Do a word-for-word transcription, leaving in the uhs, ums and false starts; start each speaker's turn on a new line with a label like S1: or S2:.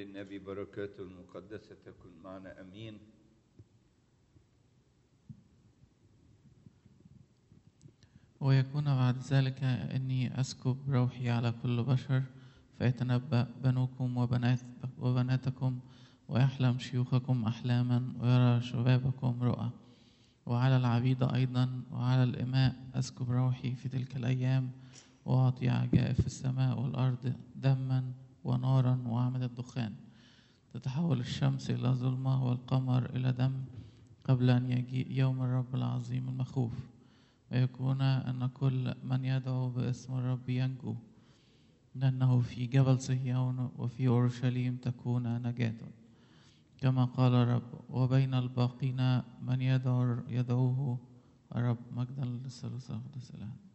S1: النبي بركاته المقدسة تكن معنا أمين.
S2: ويكون بعد ذلك إني أسكب روحي على كل بشر، فيتنبأ بنوكم وبنات وبناتكم، ويحلم شيوخكم أحلاما، ويرى شبابكم رؤى. وعلى العبيد أيضا وعلى الإماء أسكب روحي في تلك الأيام، وأعطي عجائب في السماء والأرض، دما ونارا وعمد الدخان. تتحول الشمس إلى ظلمة والقمر إلى دم قبل أن يجيء يوم الرب العظيم المخوف. ويكون أن كل من يدعو باسم الرب ينجو، لأنه في جبل صهيون وفي أورشليم تكون نجاة، كما قال الرب. وبين الباقين من يدعو يدعوه الرب. مجدا للثالوث القدوس الآن.